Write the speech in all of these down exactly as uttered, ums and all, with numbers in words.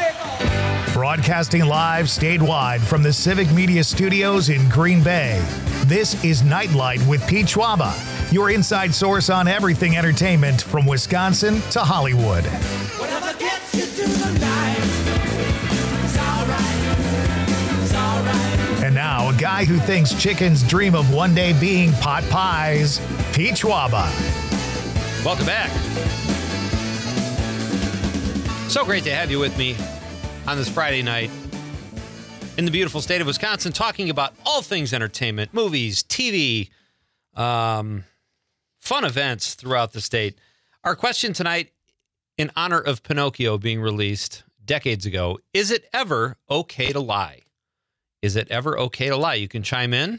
Broadcasting live statewide from the Civic Media Studios in Green Bay. This is Nightlight with Pete Schwaba, your inside source on everything entertainment from Wisconsin to Hollywood. Whatever gets you through the night, it's all right, it's all right. And now, a guy who thinks chickens dream of one day being pot pies, Pete Schwaba. Welcome back. So great to have you with me on this Friday night in the beautiful state of Wisconsin, talking about all things entertainment, movies, T V, um, fun events throughout the state. Our question tonight, in honor of Pinocchio being released decades ago, is it ever okay to lie? Is it ever okay to lie? You can chime in.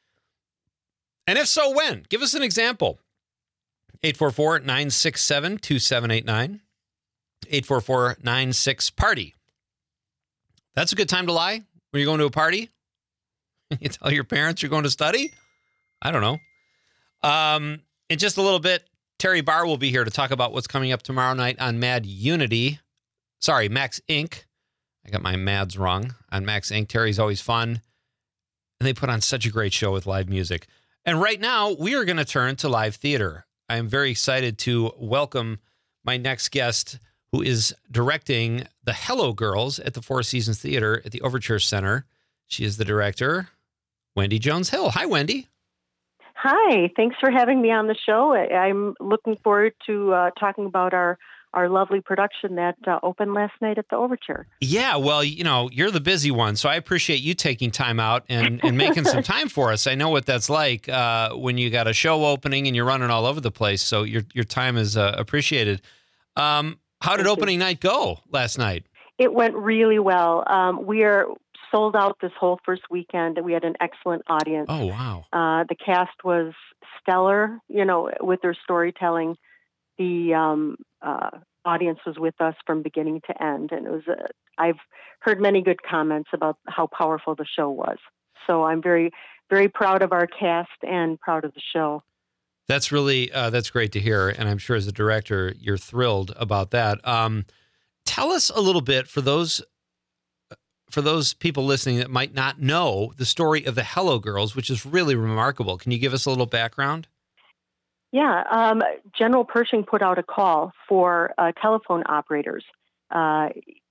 And if so, when? Give us an example. eight four four, nine six seven, two seven eight nine. eight four four, nine six, party. That's a good time to lie when you're going to a party. You tell your parents you're going to study. I don't know. Um, in just a little bit, Terry Barr will be here to talk about what's coming up tomorrow night on Mad Unity. Sorry, Max Incorporated. I got my Mads wrong on Max Incorporated. Terry's always fun. And they put on such a great show with live music. And right now, we are going to turn to live theater. I am very excited to welcome my next guest, who is directing the Hello Girls at the Four Seasons Theater at the Overture Center. She is the director, Wendy Jones-Hill. Hi, Wendy. Hi. Thanks for having me on the show. I'm looking forward to uh, talking about our, our lovely production that uh, opened last night at the Overture. Yeah, well, you know, you're the busy one, so I appreciate you taking time out and, and making some time for us. I know what that's like uh, when you got a show opening and you're running all over the place, so your your time is uh, appreciated. Um, How did opening night go last night? It went really well. Um, we are sold out this whole first weekend. We had an excellent audience. Oh, wow. Uh, the cast was stellar, you know, with their storytelling. The um, uh, audience was with us from beginning to end. And it was, uh, I've heard many good comments about how powerful the show was. So I'm very, very proud of our cast and proud of the show. That's really, uh, that's great to hear. And I'm sure as a director, you're thrilled about that. Um, tell us a little bit for those, for those people listening that might not know the story of the Hello Girls, which is really remarkable. Can you give us a little background? Yeah. Um, General Pershing put out a call for uh, telephone operators uh,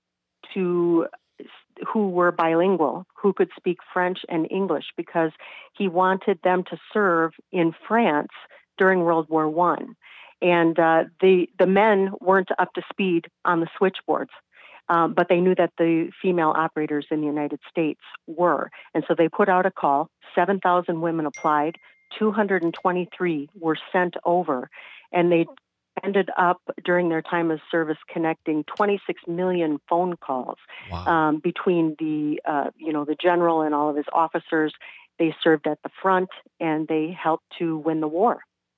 to who were bilingual, who could speak French and English, because he wanted them to serve in France during World War One. And uh, the the men weren't up to speed on the switchboards, um, but they knew that the female operators in the United States were. And so they put out a call. seven thousand women applied. two hundred twenty-three were sent over. And they ended up, during their time of service, connecting twenty-six million phone calls. Wow. um, between the, uh, you know, the general and all of his officers. They served at the front, and they helped to win the war.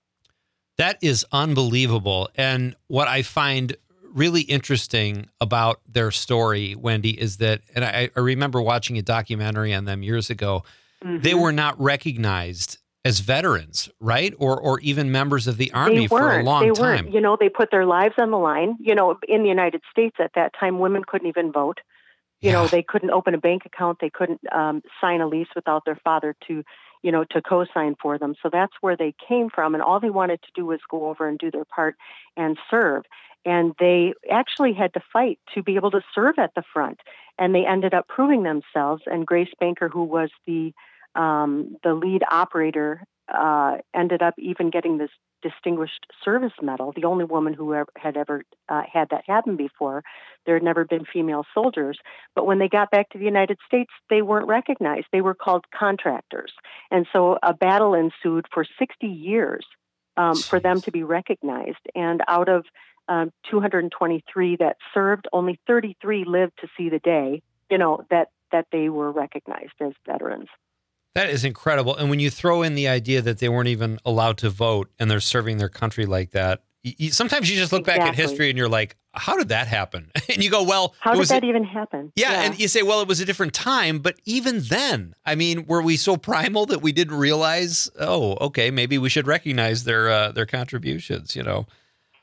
That is unbelievable. And what I find really interesting about their story, Wendy, is that, and I, I remember watching a documentary on them years ago, mm-hmm. they were not recognized as veterans, right? Or or even members of the Army for a long they time. Weren't. You know, they put their lives on the line. You know, in the United States at that time, women couldn't even vote. You Yeah. know, they couldn't open a bank account. They couldn't um, sign a lease without their father to, you know, to co-sign for them. So that's where they came from. And all they wanted to do was go over and do their part and serve. And they actually had to fight to be able to serve at the front. And they ended up proving themselves. And Grace Banker, who was the um, the lead operator, uh, ended up even getting this Distinguished Service Medal, the only woman who ever, had ever uh, had that happen before. There had never been female soldiers. But when they got back to the United States, they weren't recognized. They were called contractors. And so a battle ensued for sixty years um, for them to be recognized. And out of um, two hundred twenty-three that served, only thirty-three lived to see the day, you know, that, that they were recognized as veterans. That is incredible. And when you throw in the idea that they weren't even allowed to vote and they're serving their country like that, you, sometimes you just look exactly. back at history and you're like, how did that happen? And you go, well, how it did was that a, even happen? Yeah, yeah. And you say, well, it was a different time. But even then, I mean, were we so primal that we didn't realize, oh, okay, maybe we should recognize their uh, their contributions, you know?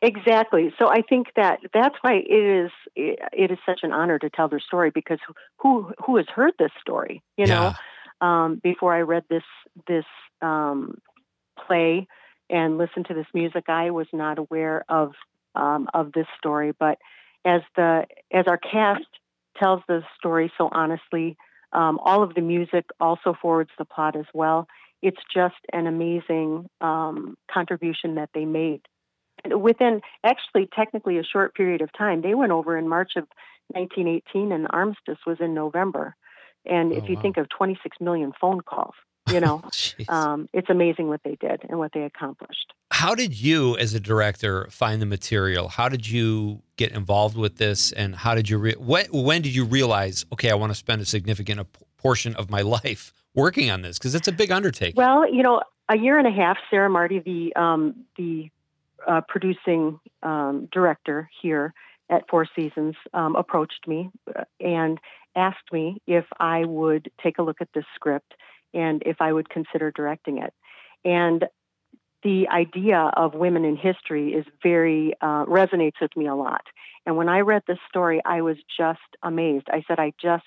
Exactly. So I think that that's why it is it is such an honor to tell their story, because who who has heard this story? You know, Yeah. um, before I read this this um, play and listened to this music, I was not aware of um, of this story. But as the as our cast tells the story so honestly, um, all of the music also forwards the plot as well. It's just an amazing um, contribution that they made within actually technically a short period of time. They went over in March of nineteen eighteen, and the armistice was in November. And Oh, if you wow. think of twenty-six million phone calls, you know, Jeez. um, it's amazing what they did and what they accomplished. How did you, as a director, find the material? How did you get involved with this? And how did you, re- when, when did you realize, okay, I want to spend a significant a p- portion of my life working on this? Because it's a big undertaking. Well, you know, a year and a half, Sarah Marty, the um, the uh, producing um, director here at Four Seasons, um, approached me uh, and asked me if I would take a look at this script and if I would consider directing it. And the idea of women in history is very uh, resonates with me a lot. And when I read this story, I was just amazed. I said, I just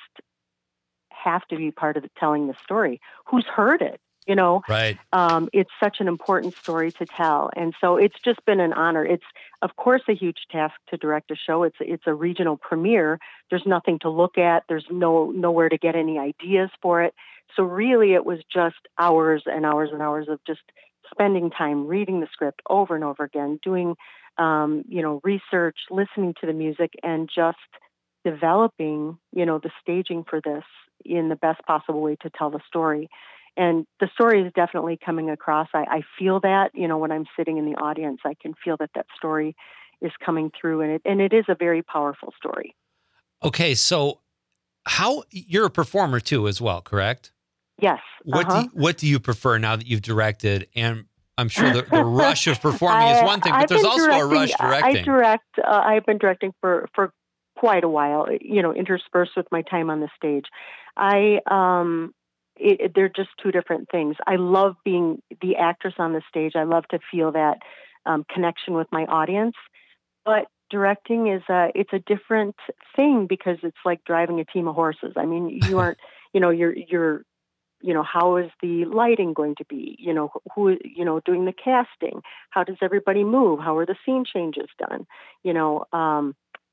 have to be part of the, telling the story. Who's heard it? You know, Right. um, it's such an important story to tell, and so it's just been an honor. It's, of course, a huge task to direct a show. It's it's a regional premiere. There's nothing to look at. There's no nowhere to get any ideas for it. So really, it was just hours and hours and hours of just spending time reading the script over and over again, doing um, you know research, listening to the music, and just developing you know the staging for this in the best possible way to tell the story. And the story is definitely coming across. I, I feel that, you know, when I'm sitting in the audience, I can feel that that story is coming through, and it and it is a very powerful story. Okay. So how, you're a performer too, as well, correct? Yes. What do Uh-huh. you, what do you prefer now that you've directed? And I'm sure the, the rush of performing is I- one thing, but I've there's been also a rush I I directing. direct. Uh, I've been directing for for quite a while. You know, interspersed with my time on the stage. I um. It, it- they're just two different things. I love being the actress on the stage. I love to feel that um, connection with my audience. But directing is a it's a different thing, because it's like driving a team of horses. I mean, you aren't, you know, you're you're you know, how is the lighting going to be? You know, who, you know, doing the casting? How does everybody move? How are the scene changes done? You know, um,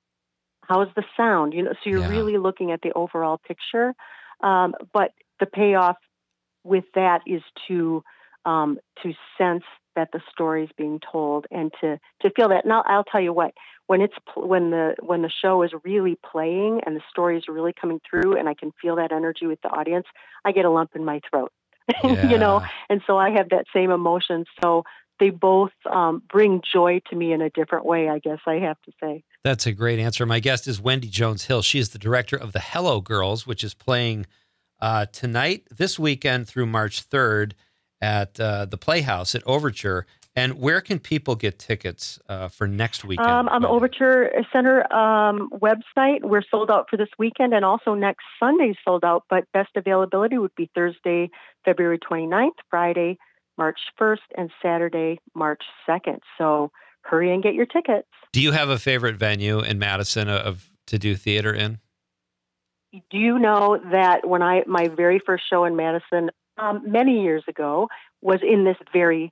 how is the sound? You know, so you're Yeah. really looking at the overall picture. Um, but the payoff with that is to um, to sense that the story is being told, and to to feel that. Now, I'll tell you what: when it's pl- when the when the show is really playing and the story is really coming through, and I can feel that energy with the audience, I get a lump in my throat, you know. Yeah. And so I have that same emotion. So they both um, bring joy to me in a different way, I guess I have to say. That's a great answer. My guest is Wendy Jones Hill. She is the director of the Hello Girls, which is playing uh, tonight, this weekend through March third at uh, the Playhouse at Overture. And where can people get tickets uh, for next weekend? Um, on the Wendy? Overture Center um, website, we're sold out for this weekend, and also next Sunday's sold out, but best availability would be Thursday, February twenty-ninth, Friday, March first, and Saturday, March second. So hurry and get your tickets. Do you have a favorite venue in Madison of to do theater in? Do you know that when I my very first show in Madison um, many years ago was in this very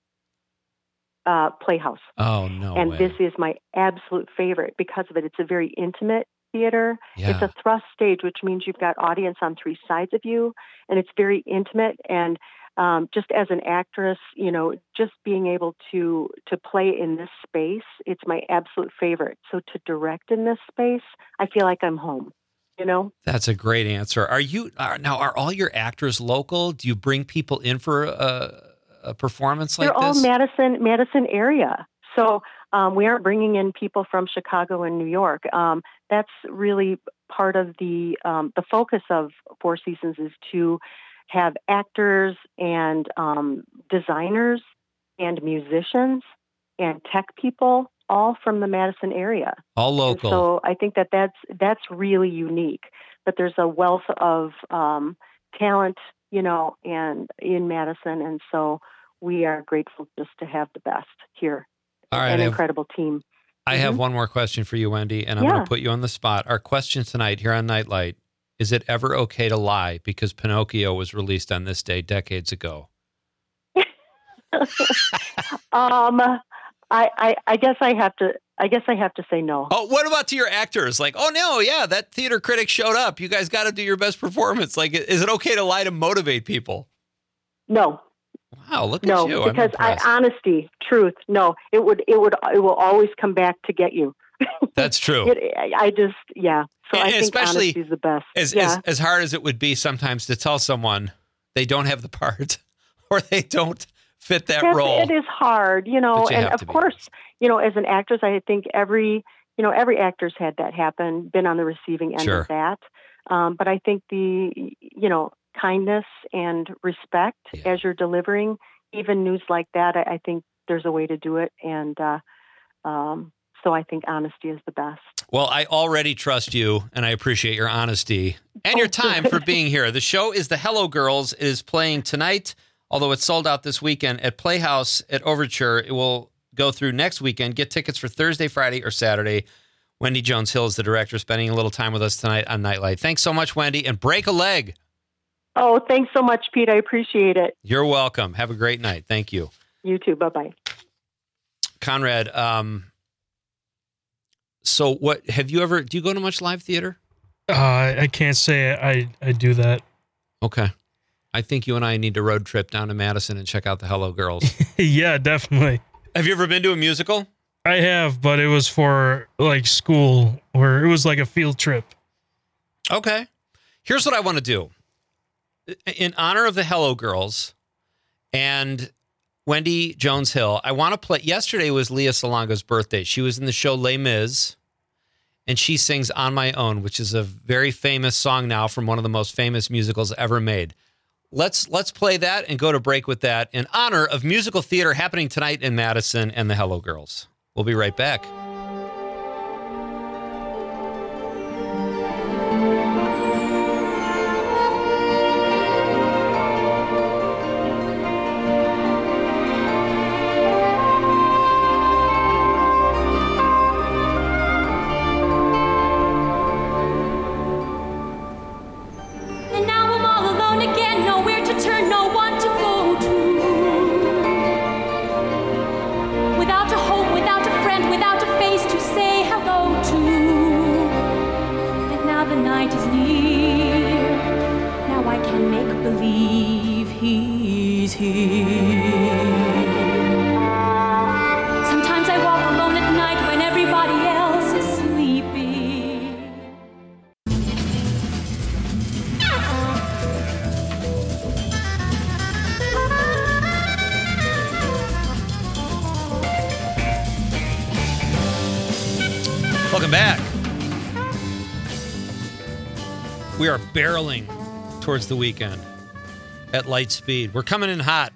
uh, Playhouse? Oh, no And way. this is my absolute favorite because of it. It's a very intimate theater. Yeah. It's a thrust stage, which means you've got audience on three sides of you, and it's very intimate. And um, just as an actress, you know, just being able to to play in this space, it's my absolute favorite. So to direct in this space, I feel like I'm home. You know. That's a great answer. Are you are, now? Are all your actors local? Do you bring people in for a, a performance like They're all this? Madison, Madison area. So um, we aren't bringing in people from Chicago and New York. Um, that's really part of the um, the focus of Four Seasons, is to have actors and um, designers and musicians and tech people all from the Madison area. All And local. so I think that that's that's really unique. That there's a wealth of um, talent, you know, and in Madison, and so we are grateful just to have the best here, All right, an I've- incredible team. I have one more question for you, Wendy, and I'm Yeah. going to put you on the spot. Our question tonight here on Nightlight, is it ever okay to lie because Pinocchio was released on this day decades ago? um, I, I, I guess I have to. I guess I have to say no. Oh, what about to your actors? Like, oh, no, yeah, that theater critic showed up. You guys got to do your best performance. Like, is it okay to lie to motivate people? No. Wow, look No, at you. I'm because I, impressed. honesty, truth. No, it would, it would, it will always come back to get you. That's true. It, I I just, yeah. So I And think especially honesty is the best. As, yeah. as as hard as it would be sometimes to tell someone they don't have the part or they don't fit that Yes, role. it is hard, you know, But you and have of to be course, honest. you know, as an actress, I think every, you know, every actor's had that happen, been on the receiving end Sure. of that. Um, but I think the, you know, kindness and respect Yeah. as you're delivering even news like that, I, I think there's a way to do it. And uh, um, so I think honesty is the best. Well, I already trust you, and I appreciate your honesty and your Oh, time good. for being here. The show is The Hello Girls. It is playing tonight, although it's sold out this weekend at Playhouse at Overture. It will go through next weekend. Get tickets for Thursday, Friday, or Saturday. Wendy Jones-Hill is the director, spending a little time with us tonight on Nightlight. Thanks so much, Wendy, and break a leg. Oh, thanks so much, Pete. I appreciate it. You're welcome. Have a great night. Thank you. You too. Bye-bye. Conrad, um, so what, have you ever, do you go to much live theater? Uh, I can't say I, I do that. Okay. I think you and I need to road trip down to Madison and check out the Hello Girls. Yeah, definitely. Have you ever been to a musical? I have, but it was for like school, or it was like a field trip. Okay. Here's what I want to do. In honor of the Hello Girls and Wendy Jones-Hill, I want to play. Yesterday was Leah Salonga's birthday. She was in the show Les Mis, and she sings On My Own, which is a very famous song now from one of the most famous musicals ever made. Let's let's play that and go to break with that in honor of musical theater happening tonight in Madison and the Hello Girls. We'll be right back. And now I'm all alone again, nowhere to turn, no one to go to. Without a home, without a friend, without a face to say hello to. But now the night is near, now I can make believe he's here. Sometimes I walk alone at night when everybody else is sleeping. Welcome back. We are barreling towards the weekend at light speed. We're coming in hot.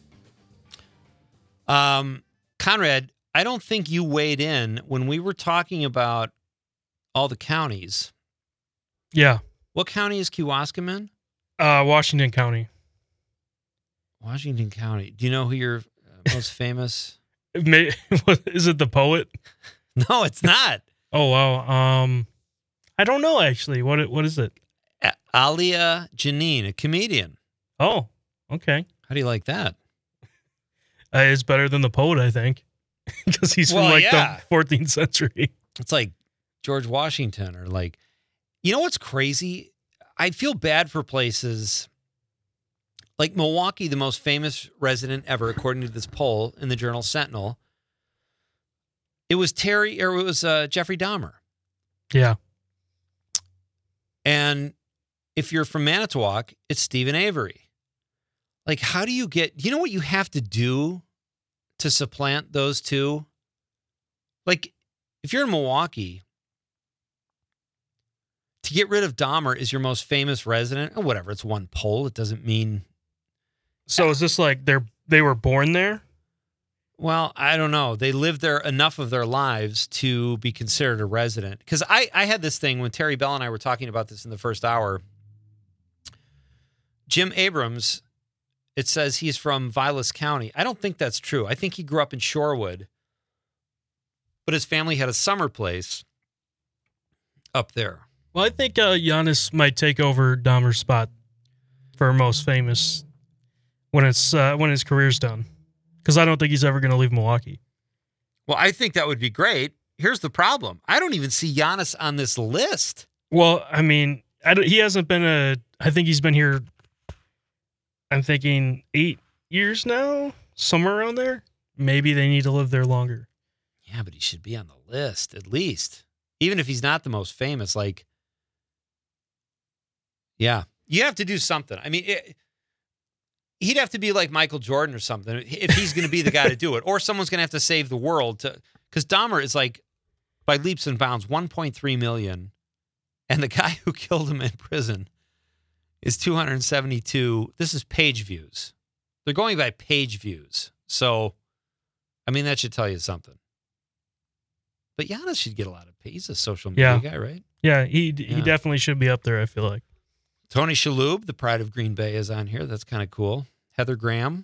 Um, Conrad, I don't think you weighed in when we were talking about all the counties. Yeah. What county is Kewaskum in? Uh, Washington County. Washington County. Do you know who your uh, most famous? May, is it the poet? No, it's not. Oh, wow. Um, I don't know, actually. What it- What is it? A- Alia Janine, a comedian. Oh, okay. How do you like that? Uh, it's better than the poet, I think. Because he's Well, from like yeah. the fourteenth century. It's like George Washington or like, you know what's crazy? I feel bad for places like Milwaukee, the most famous resident ever, according to this poll in the Journal Sentinel. It was Terry, or it was uh, Jeffrey Dahmer. Yeah. And if you're from Manitowoc, it's Stephen Avery. Like, how do you get, you know what you have to do to supplant those two? Like, if you're in Milwaukee, to get rid of Dahmer is your most famous resident, or whatever, it's one poll. It doesn't mean, So is this like they're they were born there? well, I don't know. They lived there enough of their lives to be considered a resident. Because I, I had this thing when Terry Bell and I were talking about this in the first hour. Jim Abrams, it says he's from Vilas County. I don't think that's true. I think he grew up in Shorewood. but his family had a summer place up there. Well, I think uh, Giannis might take over Dahmer's spot for most famous when it's uh, when his career's done, because I don't think he's ever going to leave Milwaukee. Well, I think that would be great. Here's the problem. I don't even see Giannis on this list. Well, I mean, I don't, he hasn't been a. I think he's been here. I'm thinking eight years now, somewhere around there. Maybe they need to live there longer. Yeah, but he should be on the list at least, even if he's not the most famous. Like, yeah, you have to do something. I mean, it, he'd have to be like Michael Jordan or something if he's going to be the guy to do it, or someone's going to have to save the world. To because Dahmer is like by leaps and bounds one point three million, and the guy who killed him in prison is two hundred seventy-two. This is page views. They're going by page views. So, I mean, that should tell you something. But Giannis should get a lot of pay. He's a social media Yeah. guy, right? Yeah, he Yeah. he definitely should be up there, I feel like. Tony Shalhoub, the pride of Green Bay, is on here. That's kind of cool. Heather Graham.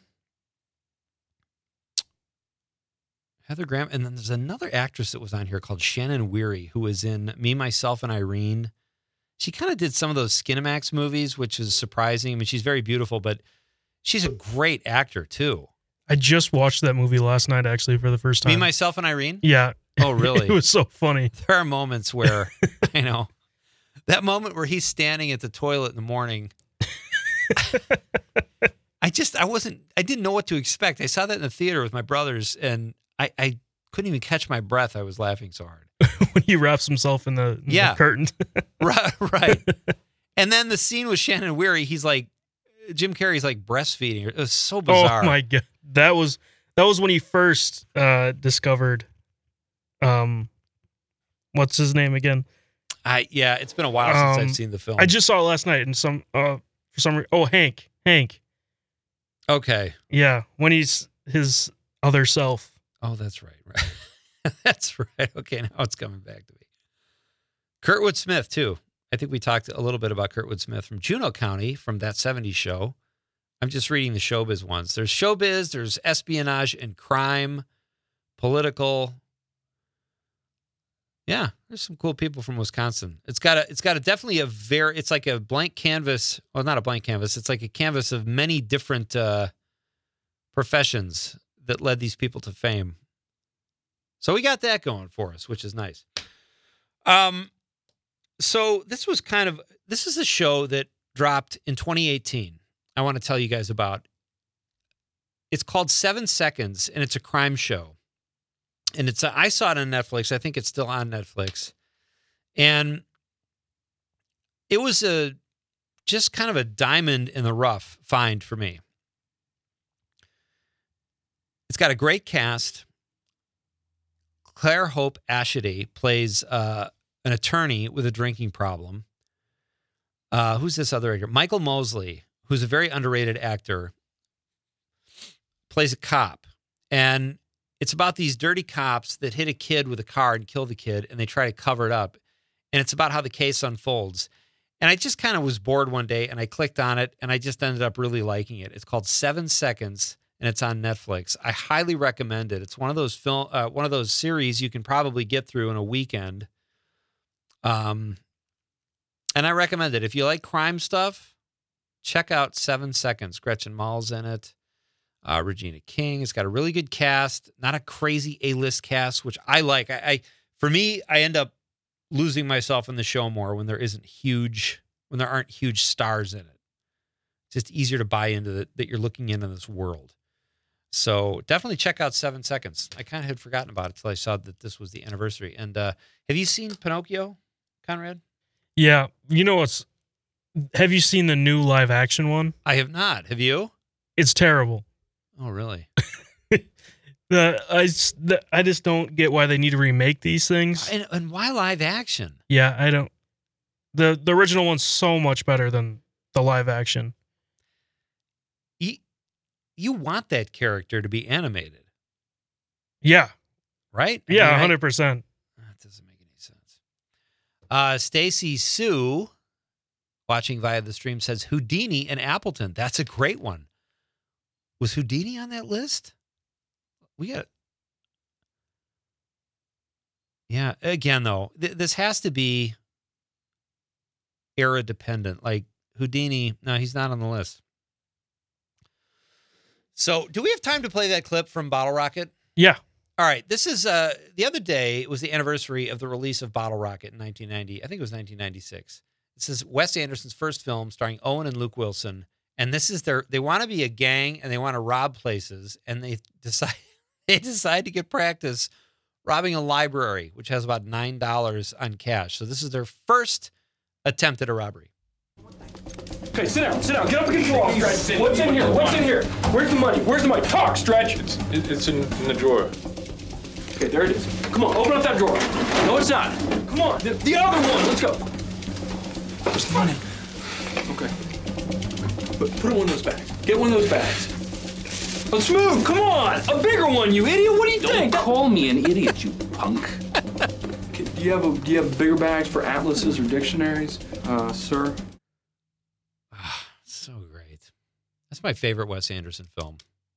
Heather Graham. And then there's another actress that was on here called Shannon Weary, who was in Me, Myself, and Irene. She kind of did some of those Skinamax movies, which is surprising. I mean, she's very beautiful, but she's a great actor, too. I just watched that movie last night, actually, for the first time. Me, Myself, and Irene? Yeah. Oh, really? It was so funny. There are moments where, I know, that moment where he's standing at the toilet in the morning. I just, I wasn't, I didn't know what to expect. I saw that in the theater with my brothers, and I, I couldn't even catch my breath. I was laughing so hard. When he wraps himself in the, in Yeah. the curtain. Right, right. And then the scene with Shannon Weary, he's like, Jim Carrey's like breastfeeding her. It was so bizarre. Oh my god, that was that was when he first uh, discovered, um, what's his name again? I yeah, it's been a while since Um, I've seen the film. I just saw it last night, and some uh for some reason, oh Hank, Hank, okay. yeah, when he's his other self. Oh, that's right, right. That's right. Okay, now it's coming back to me. Kurtwood Smith too. I think we talked a little bit about Kurtwood Smith from Juneau County from That seventies Show. I'm just reading the showbiz ones. There's showbiz, there's espionage and crime, political. Yeah, there's some cool people from Wisconsin. It's got a, it's got a definitely a very, it's like a blank canvas. Well, not a blank canvas. It's like a canvas of many different uh, professions that led these people to fame. So we got that going for us, which is nice. Um, so this was kind of, this is a show that dropped in twenty eighteen. I want to tell you guys about. It's called Seven Seconds, and it's a crime show. And it's a, I saw it on Netflix. I think it's still on Netflix. And it was a just kind of a diamond in the rough find for me. It's got a great cast. Claire Hope Ashady plays uh, an attorney with a drinking problem. Uh, who's this other actor? Michael Mosley, who's a very underrated actor, plays a cop. And it's about these dirty cops that hit a kid with a car and kill the kid, and they try to cover it up. And it's about how the case unfolds. And I just kind of was bored one day, and I clicked on it, and I just ended up really liking it. It's called Seven Seconds, and it's on Netflix. I highly recommend it. It's one of those film, uh, one of those series you can probably get through in a weekend. Um, and I recommend it. If you like crime stuff, check out Seven Seconds. Gretchen Mall's in it. Uh, Regina King. It's got a really good cast, not a crazy A-list cast, which I like. I, I for me, I end up losing myself in the show more when there isn't huge, when there aren't huge stars in it. It's just easier to buy into the, that you're looking into this world. So definitely check out Seven Seconds. I kind of had forgotten about it until I saw that this was the anniversary. And uh, have you seen Pinocchio, Conrad? Yeah, you know what's? Have you seen the new live action one? I have not. Have you? It's terrible. Oh, really? The I, s- the I just don't get why they need to remake these things. And, and why live action? Yeah, I don't. the The original one's so much better than the live action. You, you want that character to be animated, Yeah, right? I yeah, mean, I- hundred percent. That doesn't make any sense. Uh, Stacy Sue, watching via the stream, says Houdini and Appleton. That's a great one. Was Houdini on that list? We got. Yeah. Again, though, th- this has to be era dependent. Like Houdini, no, he's not on the list. So, do we have time to play that clip from Bottle Rocket? Yeah. All right. This is uh, the other day. It was the anniversary of the release of Bottle Rocket in nineteen ninety. I think it was nineteen ninety-six. This is Wes Anderson's first film starring Owen and Luke Wilson. And this is their, they want to be a gang and they want to rob places. And they decide, they decide to get practice robbing a library, which has about nine dollars on cash. So this is their first attempt at a robbery. Okay, sit down, sit down. Get up against the wall, Stretch. What's in here? What's in here? Where's the money? Where's the money? Talk, Stretch. It's it- it's in, in the drawer. Okay, there it is. Come on, open up that drawer. No, it's not. Come on, the, the other one. Let's go. Where's the money? Okay. Put, put it in one of those bags. Get one of those bags. Let's move. Come on. A bigger one, you idiot. What do you Don't think? call me an idiot, you punk. Okay, do you have a, do you have bigger bags for atlases or dictionaries, uh, sir? So great. That's my favorite Wes Anderson film.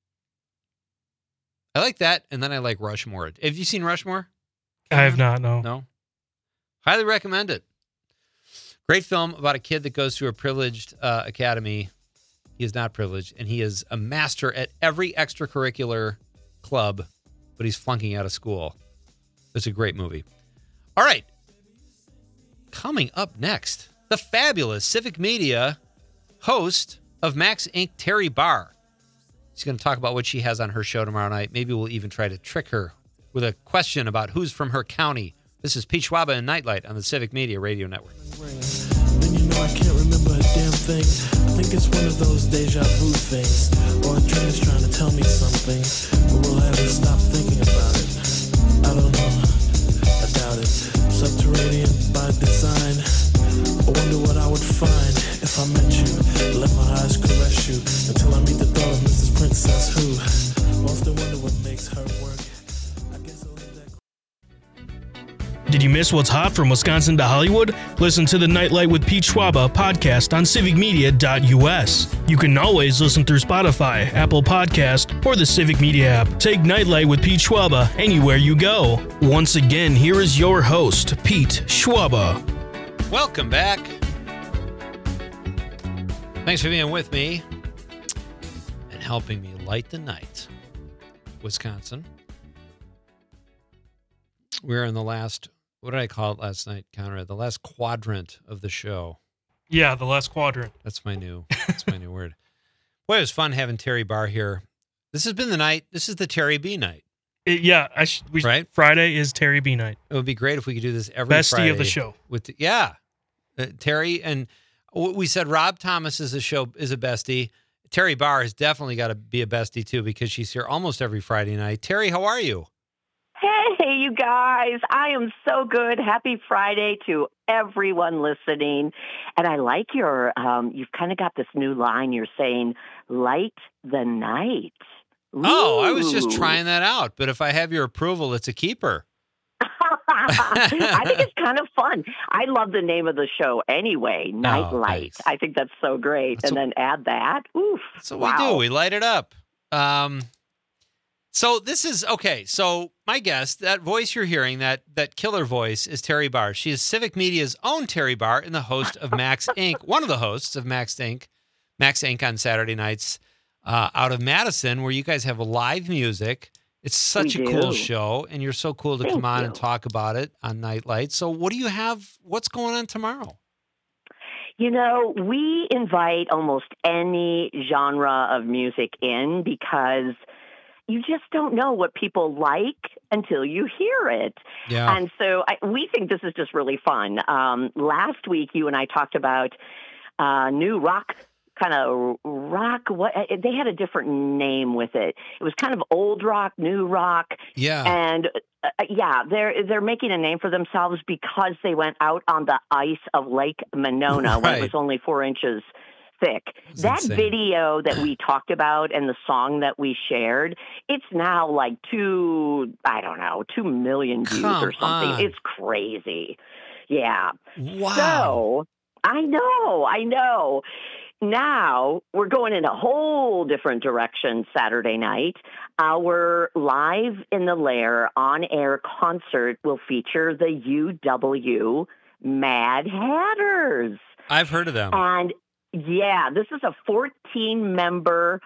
I like that, and then I like Rushmore. Have you seen Rushmore? I have not, no. No? Highly recommend it. Great film about a kid that goes to a privileged uh, academy. He is not privileged, and he is a master at every extracurricular club, but he's flunking out of school. It's a great movie. All right. Coming up next, the fabulous Civic Media host of Max Incorporated, Terry Barr. She's going to talk about what she has on her show tomorrow night. Maybe we'll even try to trick her with a question about who's from her county. This is Pete Schwaba and Nightlight on the Civic Media Radio Network. Then you know I can't remember a damn thing. I think it's one of those deja vu things. Or a dream is trying to tell me something, but will I ever stop thinking about it? I don't know. I doubt it. Subterranean by design. I wonder what I would find if I met you. Let my eyes caress you until I meet the thought of Missus Princess who often wonder what makes her work. I guess I'll leave that. Did you miss what's hot from Wisconsin to Hollywood? Listen to the Nightlight with Pete Schwaba podcast on civic media dot u s. You can always listen through Spotify, Apple Podcast, or the Civic Media app. Take Nightlight with Pete Schwaba anywhere you go. Once again, here is your host, Pete Schwaba. Welcome back. Thanks for being with me and helping me light the night. Wisconsin. We're in the last, what did I call it last night, Conrad? The last quadrant of the show. Yeah, the last quadrant. That's my new, that's my new word. Boy, it was fun having Terry Barr here. This has been the night, this is the Terry B night. It- yeah, I sh- we, Right? Friday is Terry B night. It would be great if we could do this every Bestie Friday. of the show. With the, yeah. Uh, Terry, and w- we said Rob Thomas is a show, is a bestie. Terry Barr has definitely got to be a bestie too, because she's here almost every Friday night. Terry, how are you? Hey, you guys. I am so good. Happy Friday to everyone listening. And I like your, um, you've kind of got this new line. You're saying, light the night. Oh, I was just Ooh. trying that out. But if I have your approval, it's a keeper. I think it's kind of fun. I love the name of the show anyway, Nightlight. thanks. I think that's so great. That's and then add that. Oof. That's what wow. we do. We light it up. Um, so this is, okay, so my guest, that voice you're hearing, that that killer voice, is Terry Barr. She is Civic Media's own Terry Barr and the host of Max Incorporated, one of the hosts of Max Incorporated, Max Incorporated on Saturday nights uh, out of Madison, where you guys have live music. It's such We a cool do. show, and you're so cool to Thank come on you. and talk about it on Nightlight. So what do you have? What's going on tomorrow? You know, we invite almost any genre of music in because you just don't know what people like until you hear it. Yeah. And so I, we think this is just really fun. Um, last week, you and I talked about uh, new rock, kind of rock. What they had a different name with it. It was kind of old rock, new rock. Yeah. And uh, yeah, they're they're making a name for themselves because they went out on the ice of Lake Monona when it Right. was only four inches thick. That's That insane. video that we talked about and the song that we shared, it's now like two, I don't know, two million views Come or something. on. It's crazy. Yeah. Wow. So I know, I know. Now we're going in a whole different direction Saturday night. Our Live in the Lair on-air concert will feature the U W Mad Hatters. I've heard of them. And yeah, this is a fourteen-member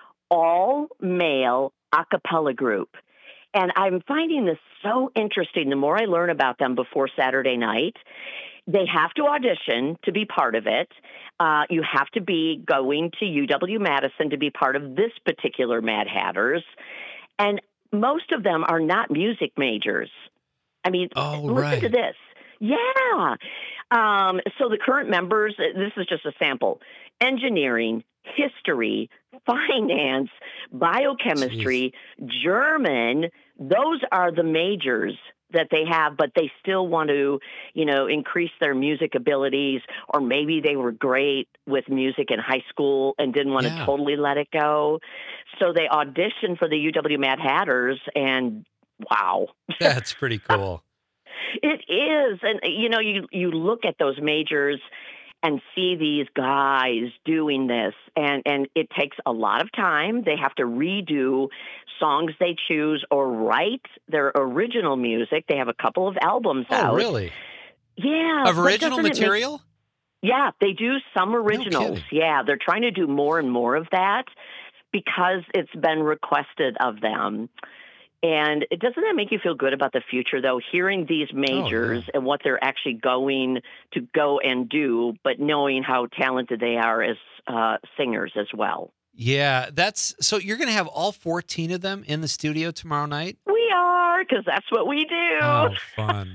all-male a cappella group. And I'm finding this so interesting. The more I learn about them before Saturday night, they have to audition to be part of it. Uh, you have to be going to U W-Madison to be part of this particular Mad Hatters. And most of them are not music majors. I mean, oh, listen right. to this. Yeah. Um, so the current members, this is just a sample: engineering, history, finance, biochemistry, Jeez. German. Those are the majors that they have, but they still want to, you know, increase their music abilities, or maybe they were great with music in high school and didn't want Yeah. to totally let it go. So they auditioned for the U W Mad Hatters, and wow. That's pretty cool. It is. And, you know, you, you look at those majors and see these guys doing this, and, and it takes a lot of time. They have to redo songs they choose or write their original music. They have a couple of albums Oh, out. really? Yeah. Of but original doesn't it make- material? yeah, they do some originals. kidding. Yeah, they're trying to do more and more of that because it's been requested of them. And it doesn't that make you feel good about the future, though, hearing these majors yeah. and what they're actually going to go and do, but knowing how talented they are as uh, singers as well. Yeah, that's so you're going to have all fourteen of them in the studio tomorrow night? We are, because that's what we do. Oh, fun.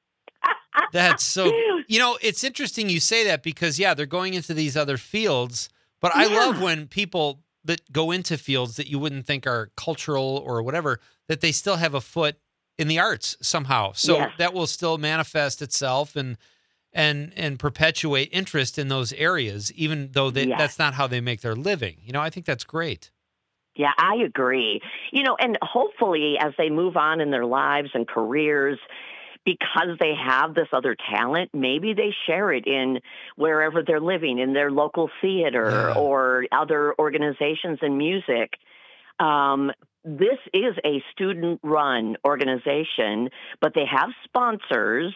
That's so, you know, it's interesting you say that because, yeah, they're going into these other fields, but I Yeah. love when people that go into fields that you wouldn't think are cultural or whatever, that they still have a foot in the arts somehow. So Yes. that will still manifest itself and and and perpetuate interest in those areas, even though they, Yes. that's not how they make their living. You know, I think that's great. Yeah, I agree. You know, and hopefully as they move on in their lives and careers, because they have this other talent, maybe they share it in wherever they're living, in their local theater Yeah. or other organizations in music. Um, this is a student-run organization, but they have sponsors,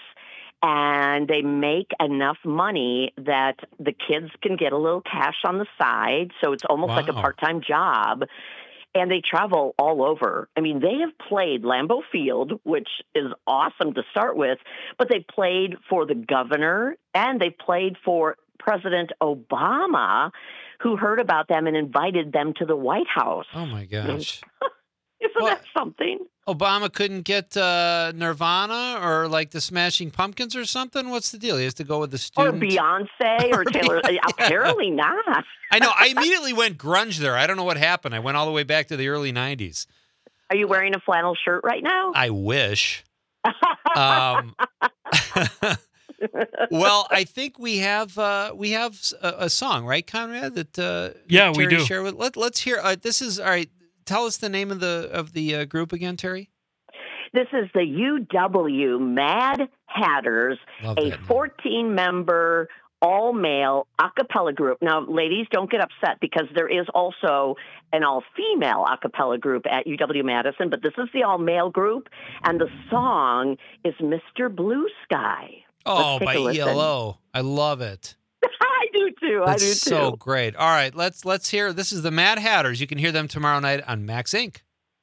and they make enough money that the kids can get a little cash on the side, so it's almost like a Wow. part-time job. And they travel all over. I mean, they have played Lambeau Field, which is awesome to start with, but they played for the governor, and they played for President Obama, who heard about them and invited them to the White House. Oh, my gosh. Isn't Well, that something? Obama couldn't get uh, Nirvana or like the Smashing Pumpkins or something? What's the deal? He has to go with the Or student. Beyonce or, Or Taylor? Beyonce. Apparently not. I know. I immediately went grunge there. I don't know what happened. I went all the way back to the early nineties. Are you wearing a flannel shirt right now? I wish. Um, well, I think we have uh, we have a, a song, right, Conrad? That uh, Yeah, that we Terry do. Share with. Let, let's hear. Uh, this is all right. Tell us the name of the of the uh, group again, Terry. This is the U W Mad Hatters, Love a that name. fourteen-member all-male a cappella group. Now, ladies, don't get upset because there is also an all-female a cappella group at U W-Madison, but this is the all-male group, and the song is Mister Blue Sky. Oh, Let's take by a listen. E L O. I love it. I do too. I That's do too. so great. All right, let's let's hear. This is the Mad Hatters. You can hear them tomorrow night on Max Incorporated.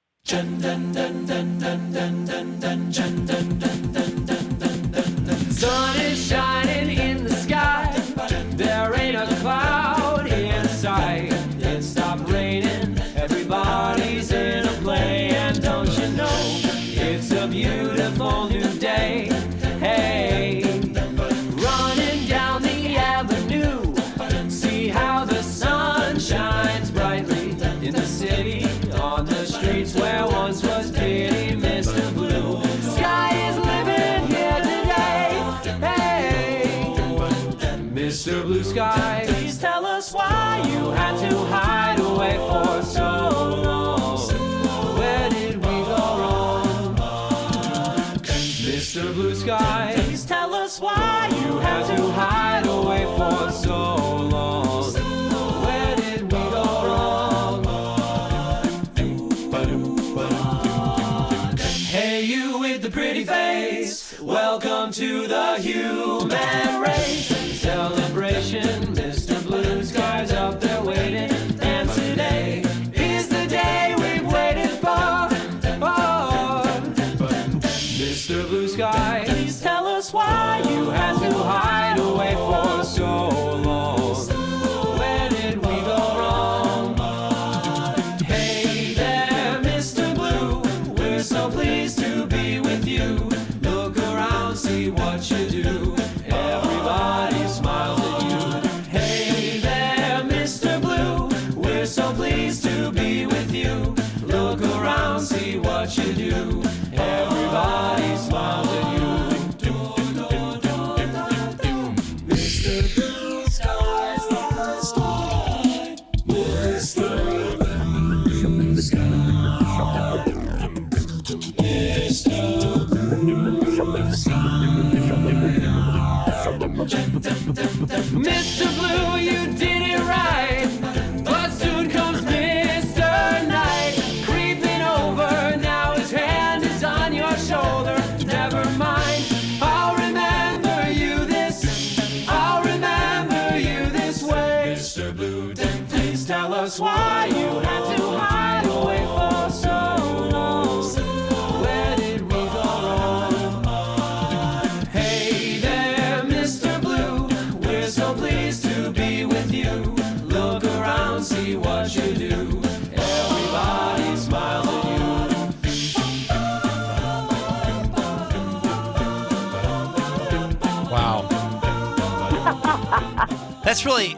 Sun is shining in the sky. There ain't a cloud in sight. It stopped raining. Everybody's in a play. And don't you know, it's a beautiful new day. Hey, running down the avenue. See how the sun shines brightly in the city. On the streets where once was pity, Mister Blue Sky is living here today. Hey, Mister Blue Sky, please tell us why you had to hide away for so long. Where did we go wrong? Mister Blue Sky, please tell us why you had to hide away for so long. the human race. Celebration, Mister Blue Sky's up there waiting. And today is the day we've waited for. Oh, Mister Blue Sky, please tell us why you had to hide away for so long. Where did we go wrong? Hey there, Mister Blue, we're so pleased to be with you. Look around, see what you do. Everybody smiles at you. Hey there, Mister Blue, we're so pleased to be with you. Look around, see what you do. Everybody smiles at you. Mister Blue Sky, sky, Mister Blue Sky, Mister Blue, you did it right, but soon comes Mister Night, creeping over. Now his hand is on your shoulder. Never mind, I'll remember you this. I'll remember you this way. Mister Blue, please tell us why you had to hide away for so long. Where did we go wrong? Hey there, Mister Blue, we're so pleased to be with you. Look around, see what you do. Everybody smiles at you. Wow. That's really...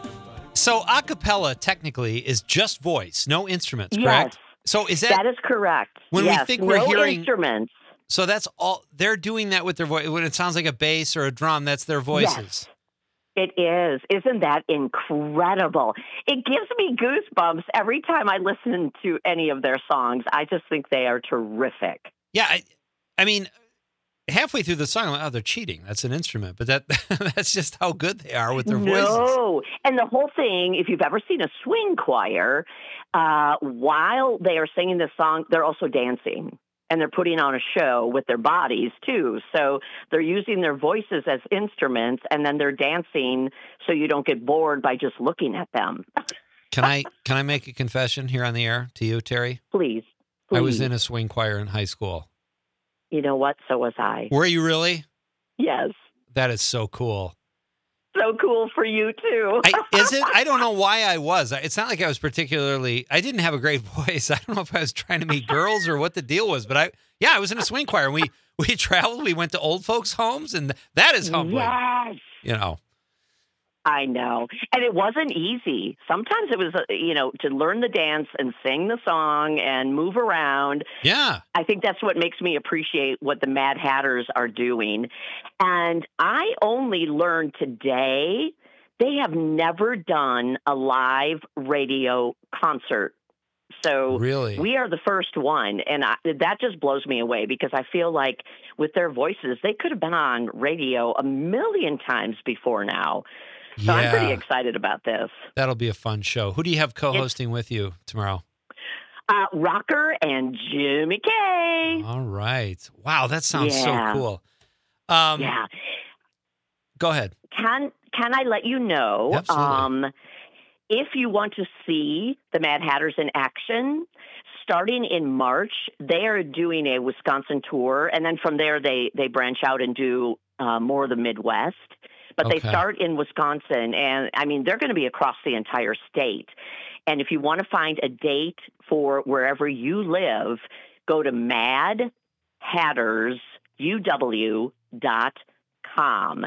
So a cappella technically is just voice, no instruments, correct? Yes. So is that... That is correct. When yes, we think we're no hearing... instruments. So that's all... They're doing that with their voice. When it sounds like a bass or a drum, that's their voices. Yes. It is. Isn't that incredible? It gives me goosebumps every time I listen to any of their songs. I just think they are terrific. Yeah, I, I mean, halfway through the song, I'm like, oh, they're cheating. That's an instrument. But that that's just how good they are with their voices. No. And the whole thing, if you've ever seen a swing choir, uh, while they are singing this song, they're also dancing. And they're putting on a show with their bodies, too. So they're using their voices as instruments, and then they're dancing so you don't get bored by just looking at them. Can I can I make a confession here on the air to you, Terry? Please. Please. I was in a swing choir in high school. You know what? So was I. Were you really? Yes. That is so cool. So cool for you, too. I, is it? I don't know why I was. It's not like I was particularly, I didn't have a great voice. I don't know if I was trying to meet girls or what the deal was, but I, yeah, I was in a swing choir. We, we traveled, we went to old folks' homes, and that is humbling. Yes. You know. I know. And it wasn't easy. Sometimes it was, uh, you know, to learn the dance and sing the song and move around. Yeah. I think that's what makes me appreciate what the Mad Hatters are doing. And I only learned today they have never done a live radio concert. So really? We are the first one. And I, that just blows me away because I feel like with their voices, they could have been on radio a million times before now. So yeah. I'm pretty excited about this. That'll be a fun show. Who do you have co-hosting it's, with you tomorrow? Uh, Rocker and Jimmy K. All right. Wow, that sounds yeah. so cool. Um, yeah. Go ahead. Can Can I let you know? Absolutely. Um, if you want to see the Mad Hatters in action, starting in March, they are doing a Wisconsin tour, and then from there they they branch out and do uh, more of the Midwest. But okay. they start in Wisconsin, and, I mean, they're going to be across the entire state. And if you want to find a date for wherever you live, go to mad hatters u w dot com,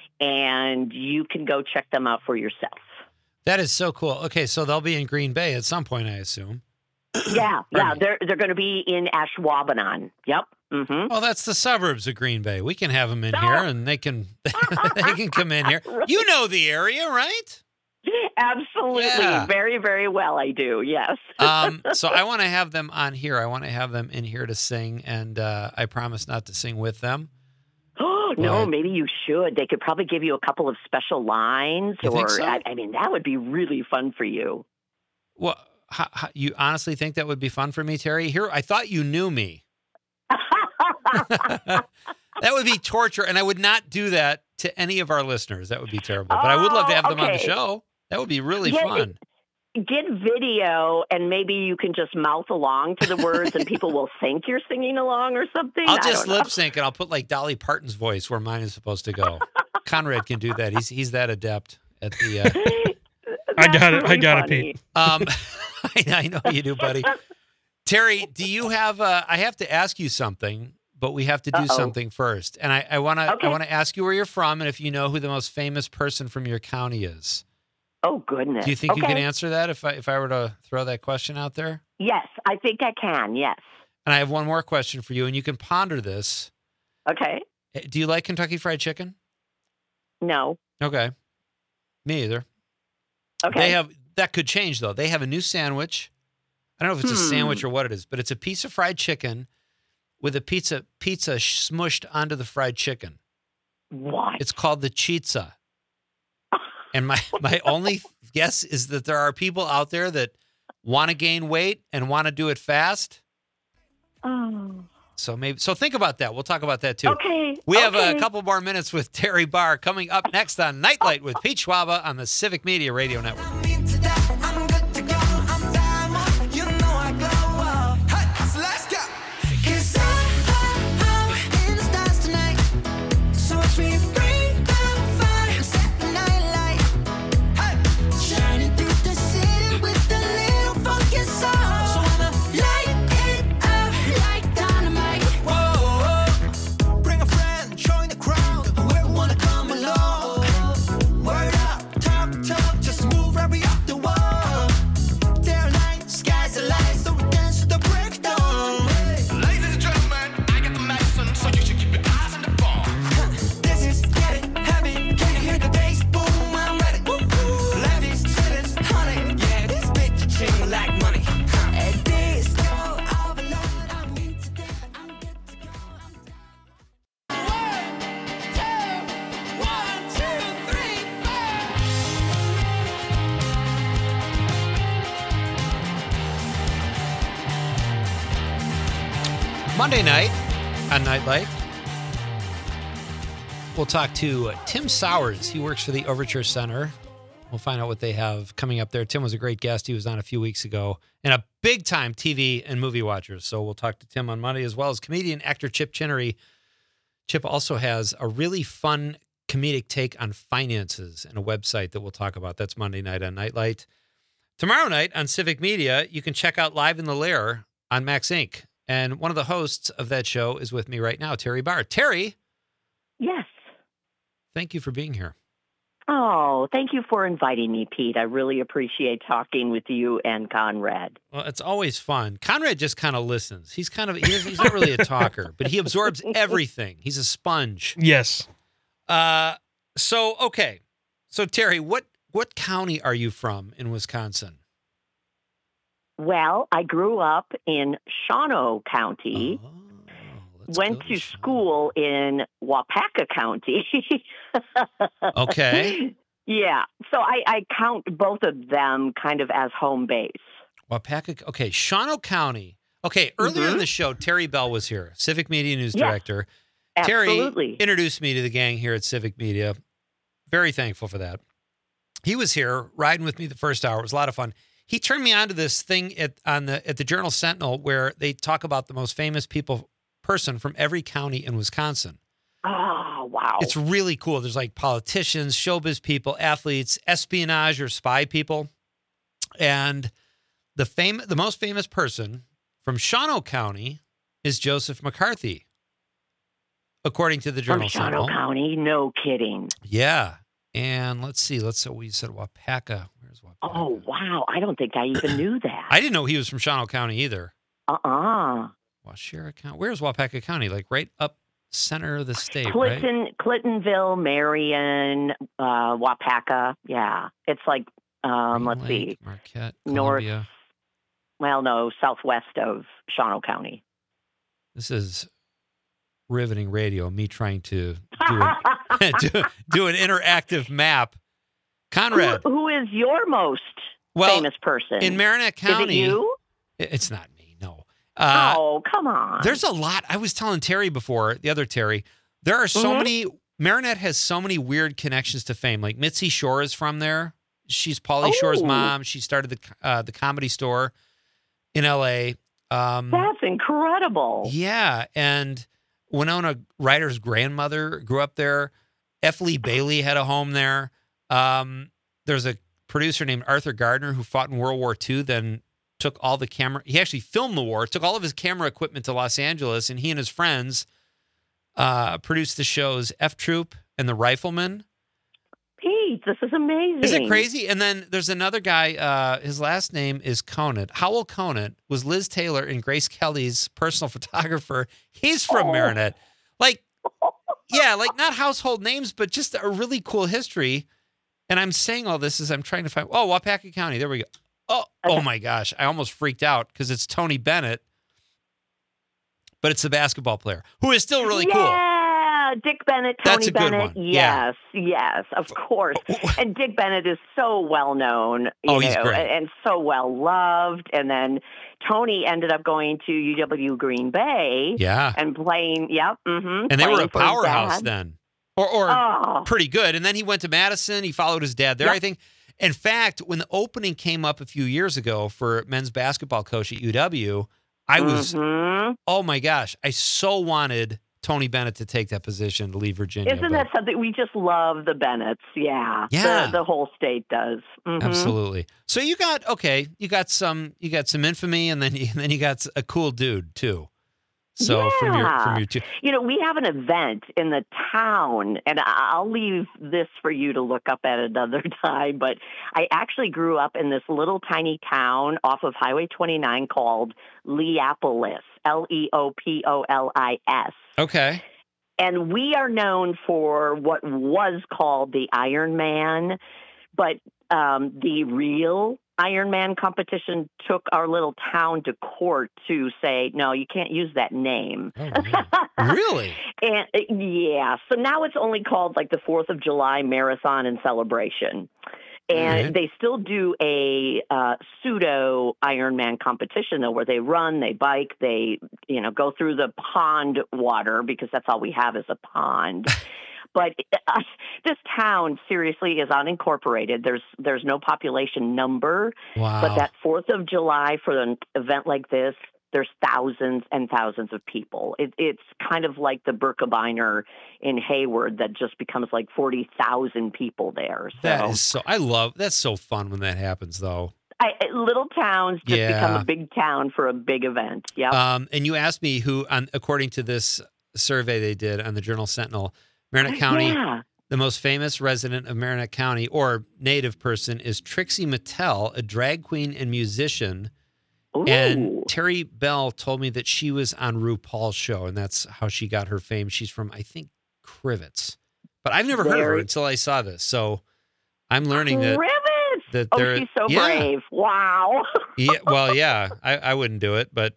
and you can go check them out for yourself. That is so cool. Okay, so they'll be in Green Bay at some point, I assume. Yeah, yeah, they're they're going to be in Ashwaubenon. Yep. Mm-hmm. Well, that's the suburbs of Green Bay. We can have them in here, and they can they can come in here. Right. You know the area, right? Absolutely, Yeah. very, very well. I do. Yes. um, so I want to have them on here. I want to have them in here to sing, and uh, I promise not to sing with them. Oh no, But- maybe you should. They could probably give you a couple of special lines, You or think so? I, I mean, that would be really fun for you. Well, how, how, you honestly think that would be fun for me, Terry? Here, I thought you knew me. That would be torture, and I would not do that to any of our listeners. That would be terrible. But I would love to have them Oh, on the okay. show. That would be really Yeah, fun. Get video, and maybe you can just mouth along to the words, and people will think you're singing along or something. I'll I just don't know. lip sync, and I'll put like Dolly Parton's voice where mine is supposed to go. Conrad can do that. He's he's that adept at the. Uh, I got it. I really got it, funny. Pete. um, I, I know you do, buddy. Terry, do you have? Uh, I have to ask you something, but we have to do Uh-oh. something first. And I, I want to Okay. I want to ask you where you're from, and if you know who the most famous person from your county is. Oh goodness. Do you think okay. you can answer that if I if I were to throw that question out there? Yes, I think I can. Yes. And I have one more question for you, and you can ponder this. Okay. Do you like Kentucky Fried Chicken? No. Okay. Me either. Okay. They have that could change though. They have a new sandwich. I don't know if it's a Hmm. sandwich or what it is, but it's a piece of fried chicken with a pizza pizza smushed onto the fried chicken. What? It's called the Chizza. And my my only guess is that there are people out there that want to gain weight and want to do it fast. Oh. So maybe so think about that. We'll talk about that too. Okay. We have okay. a couple more minutes with Terry Barr coming up next on Nightlight with Pete Schwaba on the Civic Media Radio Network. Monday night on Nightlight, we'll talk to uh, Tim Sowers. He works for the Overture Center. We'll find out what they have coming up there. Tim was a great guest. He was on a few weeks ago and a big-time T V and movie watcher. So we'll talk to Tim on Monday, as well as comedian actor Chip Chinnery. Chip also has a really fun comedic take on finances and a website that we'll talk about. That's Monday night on Nightlight. Tomorrow night on Civic Media, you can check out Live in the Lair on Max Incorporated. And one of the hosts of that show is with me right now, Terry Barr. Terry. Yes. Thank you for being here. Oh, thank you for inviting me, Pete. I really appreciate talking with you and Conrad. Well, it's always fun. Conrad just kind of listens. He's kind of, he doesn't- he's not really a talker, but he absorbs everything. He's a sponge. Yes. Uh, so, okay. So, Terry, what, what county are you from in Wisconsin? Well, I grew up in Shawano County, Oh, let's went go to Sean. school in Wapaka County. Okay. Yeah. So I, I count both of them kind of as home base. Wapaka. Okay. Shawano County. Okay. Earlier in Mhm. the show, Terry Bell was here, Civic Media News Yes. Director. Absolutely. Terry introduced me to the gang here at Civic Media. Very thankful for that. He was here riding with me the first hour. It was a lot of fun. He turned me on to this thing at on the at the Journal Sentinel where they talk about the most famous people person from every county in Wisconsin. Oh, wow. It's really cool. There's like politicians, showbiz people, athletes, espionage or spy people. And the fam- the most famous person from Shawano County is Joseph McCarthy, according to the From Journal Shawano Sentinel. County. No kidding. Yeah. And let's see. Let's say we said Wapaka. Where's Wapaka? Oh, wow. I don't think I even knew that. I didn't know he was from Shawano County either. Uh-uh. Washira County. Where's Wapaka County? Like right up center of the state, right? Clinton, Clintonville, Marion, uh, Wapaka. Yeah. It's like, um, Green let's see, Lake, Marquette, north, Columbia. well, no, southwest of Shawano County. This is riveting radio. Me trying to do an, do, do an interactive map. Conrad. Who, who is your most Well, famous person? in Marinette County. Is it you? It's not me. No. Uh, oh, come on. There's a lot. I was telling Terry before, the other Terry, There are so Mhm. many. Marinette has so many weird connections to fame. Like Mitzi Shore is from there. She's Pauly Shore's Oh. mom. She started the uh, the Comedy Store in L A. Um, That's incredible. yeah, and Winona Ryder's grandmother grew up there. F. Lee Bailey had a home there. Um, there's a producer named Arthur Gardner who fought in World War Two, then took all the camera. He actually filmed the war, took all of his camera equipment to Los Angeles, and he and his friends uh, produced the shows F Troop and The Rifleman. Pete, this is amazing. Isn't it crazy? And then there's another guy, uh, his last name is Conant. Howell Conant was Liz Taylor and Grace Kelly's personal photographer. He's from Oh. Marinette. Like, yeah, like not household names, but just a really cool history. And I'm saying all this as I'm trying to find, oh, Wapaka County. There we go. Oh, oh my gosh. I almost freaked out because it's Tony Bennett, but it's the basketball player who is still really cool. Yeah, Dick Bennett, Tony That's a good Bennett. one. Yeah. Yes, yes, of course. And Dick Bennett is so well known, you Oh, he's know, great. and, and so well loved. And then Tony ended up going to U W Green Bay. Yeah. And playing, yep. Mm-hmm, And they were playing a for his powerhouse dad. then. Or, or Oh. pretty good. And then he went to Madison. He followed his dad there, Yep. I think. In fact, when the opening came up a few years ago for men's basketball coach at U W, I was, Mhm. oh my gosh, I so wanted Tony Bennett to take that position to leave Virginia. Isn't but- that something? We just love the Bennetts. Yeah. Yeah. The, the whole state does. Mhm. Absolutely. So you got, okay, you got some, you got some infamy, and then, you, and then you got a cool dude too. So from your, from Yeah. your two, You know, we have an event in the town, and I- I'll leave this for you to look up at another time. But I actually grew up in this little tiny town off of Highway twenty-nine called Leopolis, L E O P O L I S. okay. And we are known for what was called the Iron Man, but um, the real Iron Man competition took our little town to court to say, no, you can't use that name. Oh, man. Really? And uh, yeah, so now it's only called like the fourth of July Marathon and Celebration. And Right. they still do a uh, pseudo Ironman competition though, where they run, they bike, they you know go through the pond water because that's all we have is a pond. But uh, this town seriously is unincorporated. There's there's no population number. Wow. But that fourth of July for an event like this, there's thousands and thousands of people. It, it's kind of like the Birkebeiner in Hayward that just becomes like forty thousand people there. So That is so, I love, that's so fun when that happens though. I, little towns just Yeah. become a big town for a big event. Yeah. Um, and you asked me who, on, according to this survey they did on the Journal Sentinel, Marinette County, Yeah. the most famous resident of Marinette County or native person is Trixie Mattel, a drag queen and musician. Ooh. And Terry Bell told me that she was on RuPaul's show, and that's how she got her fame. She's from, I think, Crivets. But I've never heard of her Very- until I saw this. So I'm learning that. Rivets! that Oh, there- she's so yeah. brave. Wow. Yeah, well, yeah, I, I wouldn't do it, but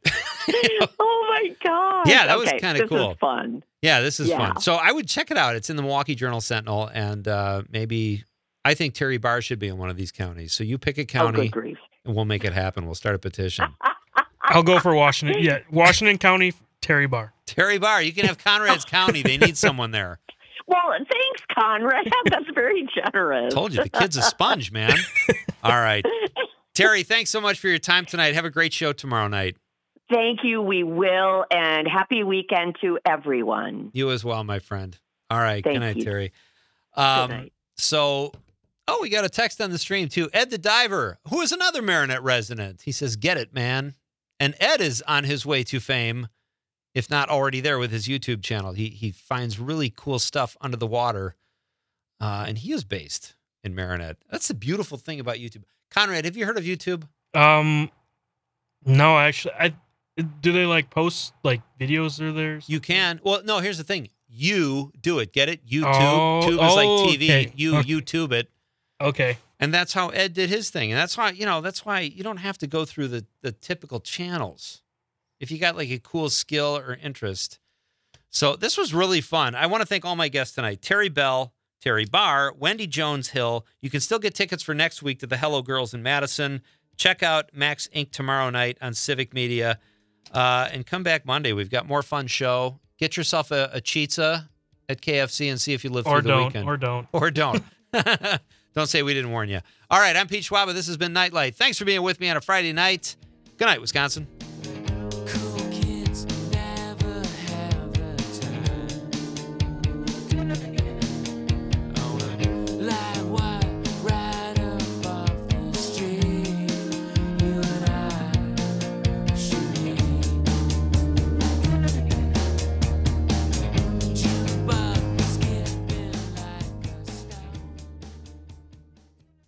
Oh, my God. Yeah, that was Okay, kinda this cool. is fun. yeah, this is Yeah. fun. So I would check it out. It's in the Milwaukee Journal Sentinel, and uh, maybe I think Terry Barr should be in one of these counties. So you pick a Oh, county, good grief. and we'll make it happen. We'll start a petition. I'll go for Washington. Yeah, Washington County, Terry Barr. Terry Barr, you can have Conrad's County. They need someone there. Well, thanks, Conrad. That's very generous. Told you, the kid's a sponge, man. All right. Terry, thanks so much for your time tonight. Have a great show tomorrow night. Thank you. We will. And happy weekend to everyone. You as well, my friend. All right. Thank Good night, you. Terry. Um, Good night. So, oh, we got a text on the stream, too. Ed the Diver, who is another Marinette resident. He says, get it, man. And Ed is on his way to fame, if not already there with his YouTube channel. He he finds really cool stuff under the water, uh, and he is based in Marinette. That's the beautiful thing about YouTube. Conrad, have you heard of YouTube? Um, no, actually, I do they like post like videos or theirs? You can. Well, no, here's the thing. You do it. Get it? YouTube. Oh, Tube is oh, like T V. okay. You Okay. YouTube it. Okay. And that's how Ed did his thing. And that's why, you know, that's why you don't have to go through the, the typical channels if you got like a cool skill or interest. So this was really fun. I want to thank all my guests tonight. Terry Bell, Terry Barr, Wendy Jones Hill. You can still get tickets for next week to the Hello Girls in Madison. Check out Max Incorporated tomorrow night on Civic Media. Uh, and come back Monday. We've got more fun show. Get yourself a, a chizza at K F C and see if you live Or through the don't, weekend. or don't. Or don't. Don't say we didn't warn you. All right, I'm Pete Schwaba. This has been Nightlight. Thanks for being with me on a Friday night. Good night, Wisconsin.